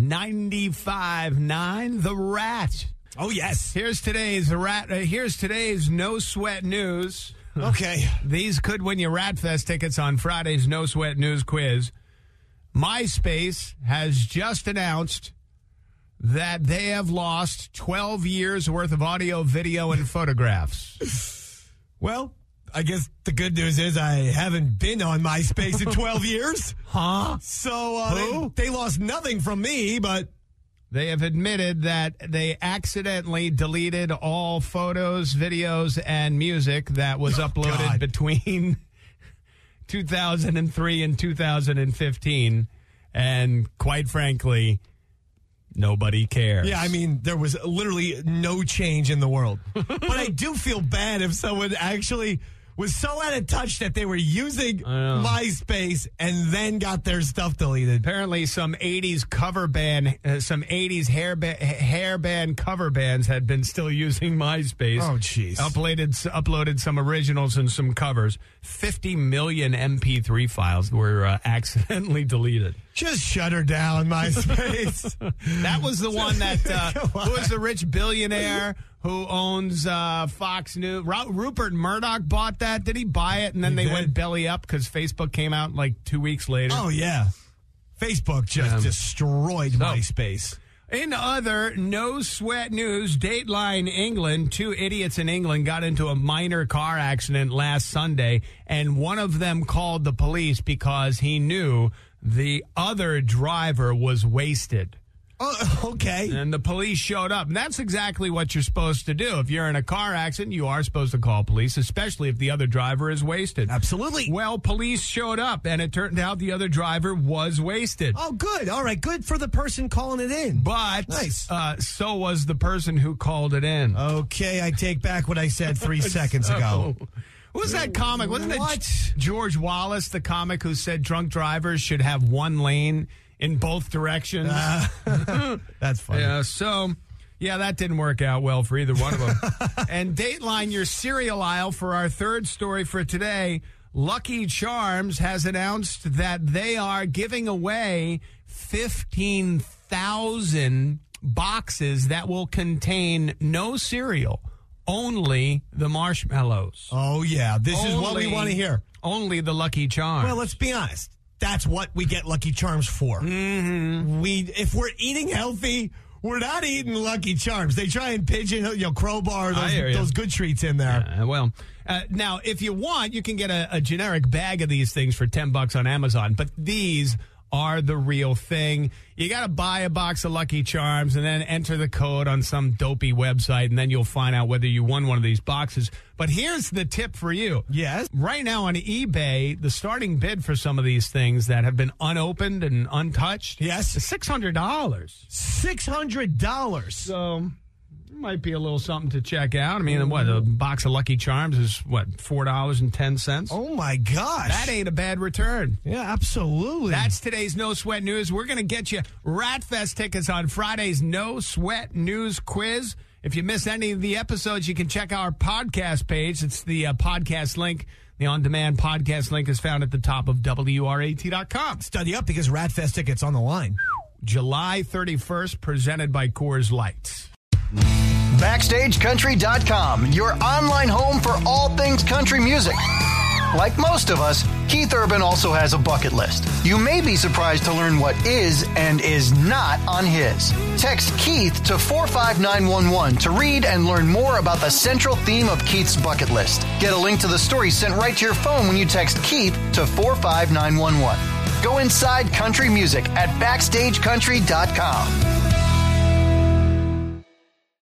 95.9 The Rat. Oh, yes. Here's today's No Sweat News. Okay. These could win you Rat Fest tickets on Friday's No Sweat News quiz. MySpace has just announced that they have lost 12 years worth of audio, video, and photographs. Well, I guess the good news is I haven't been on MySpace in 12 years. Huh? So they lost nothing from me, but... They have admitted that they accidentally deleted all photos, videos, and music that was uploaded between 2003 and 2015. And quite frankly, nobody cares. Yeah, I mean, there was literally no change in the world. But I do feel bad if someone actually was so out of touch that they were using MySpace and then got their stuff deleted. Apparently, some 80s cover band, some 80s hair band cover bands had been still using MySpace. Oh, jeez. Uploaded some originals and some covers. 50 million MP3 files were accidentally deleted. Just shut her down, MySpace. That was the one that, who was the rich billionaire who owns Fox News? Rupert Murdoch bought that. Did he buy it? And then they went belly up because Facebook came out like 2 weeks later. Oh, yeah. Facebook just destroyed MySpace. In other no sweat news, Dateline England, 2 idiots in England got into a minor car accident last Sunday, and one of them called the police because he knew the other driver was wasted. Oh, okay. And the police showed up. And that's exactly what you're supposed to do. If you're in a car accident, you are supposed to call police, especially if the other driver is wasted. Absolutely. Well, police showed up, and it turned out the other driver was wasted. Oh, good. All right. Good for the person calling it in. But nice. So was the person who called it in. Okay, I take back what I said 3 seconds ago. Who was that comic? Wasn't it George Wallace, the comic, who said drunk drivers should have one lane in both directions? That's funny. Yeah, so, that didn't work out well for either one of them. And Dateline, your cereal aisle, for our third story for today, Lucky Charms has announced that they are giving away 15,000 boxes that will contain no cereal, only the marshmallows. Oh, yeah. This is what we want to hear. Only the Lucky Charms. Well, let's be honest. That's what we get Lucky Charms for. Mm-hmm. If we're eating healthy, we're not eating Lucky Charms. They try and pigeon, Crowbar, those good treats in there. Yeah, now, if you want, you can get a generic bag of these things for $10 on Amazon, but these are the real thing. You got to buy a box of Lucky Charms and then enter the code on some dopey website, and then you'll find out whether you won one of these boxes. But here's the tip for you. Yes? Right now on eBay, the starting bid for some of these things that have been unopened and untouched, yes, is $600. $600. So might be a little something to check out. I mean, a box of Lucky Charms is, $4.10? Oh, my gosh. That ain't a bad return. Yeah, absolutely. That's today's No Sweat News. We're going to get you Rat Fest tickets on Friday's No Sweat News quiz. If you miss any of the episodes, you can check our podcast page. It's the podcast link. The on-demand podcast link is found at the top of WRAT.com. Study up because Rat Fest tickets on the line. July 31st, presented by Coors Light. BackstageCountry.com, your online home for all things country music. Like most of us, Keith Urban also has a bucket list. You may be surprised to learn what is and is not on his. Text Keith to 45911 to read and learn more about the central theme of Keith's bucket list. Get a link to the story sent right to your phone when you text Keith to 45911. Go inside country music at BackstageCountry.com.